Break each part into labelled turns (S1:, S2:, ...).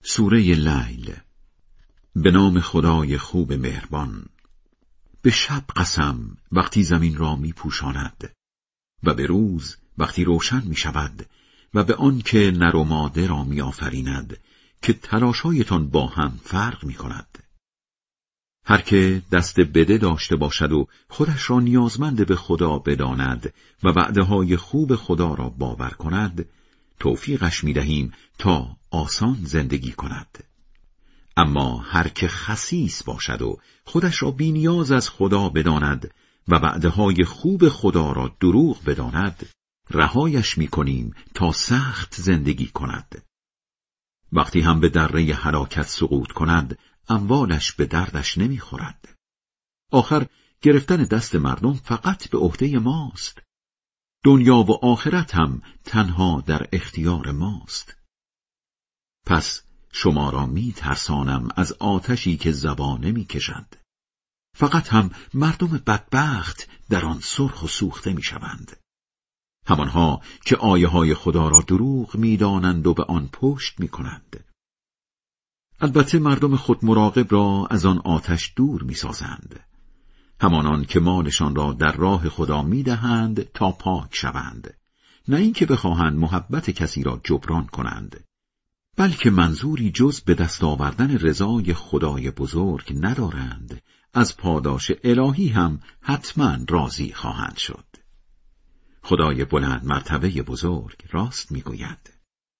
S1: سوره لیل. به نام خدای خوب مهربان. به شب قسم وقتی زمین را می پوشاند و به روز وقتی روشن می شود و به آن که نر و ماده را می آفریند که تلاشایتان با هم فرق می کند. هر که دست بده داشته باشد و خودش را نیازمند به خدا بداند و وعده‌های خوب خدا را باور کند، توفیقش می دهیم تا آسان زندگی کند. اما هر که خسیس باشد و خودش را بی نیاز از خدا بداند و وعده‌های خوب خدا را دروغ بداند، رهایش می کنیم تا سخت زندگی کند. وقتی هم به دره هلاکت سقوط کند، اموالش به دردش نمی خورد. آخر گرفتن دست مردم فقط به عهده ماست. دنیا و آخرت هم تنها در اختیار ماست. پس شما را می ترسانم از آتشی که زبانه می کشد. فقط هم مردم بدبخت در آن سرخ و سوخته می شوند. همانها که آیه های خدا را دروغ می دانند و به آن پشت می کنند. البته مردم خود مراقب را از آن آتش دور می سازند. همانان که مالشان را در راه خدا می دهند تا پاک شوند، نه اینکه بخواهند محبت کسی را جبران کنند، بلکه منظوری جز به دست آوردن رضای خدای بزرگ ندارند. از پاداش الهی هم حتما راضی خواهند شد. خدای بلند مرتبه بزرگ راست می گوید.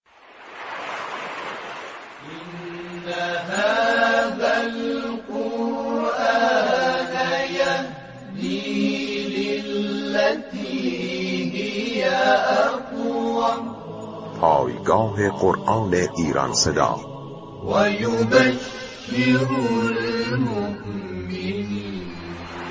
S2: پایگاه قرآن ایران صدا.
S3: و یبشر المؤمنین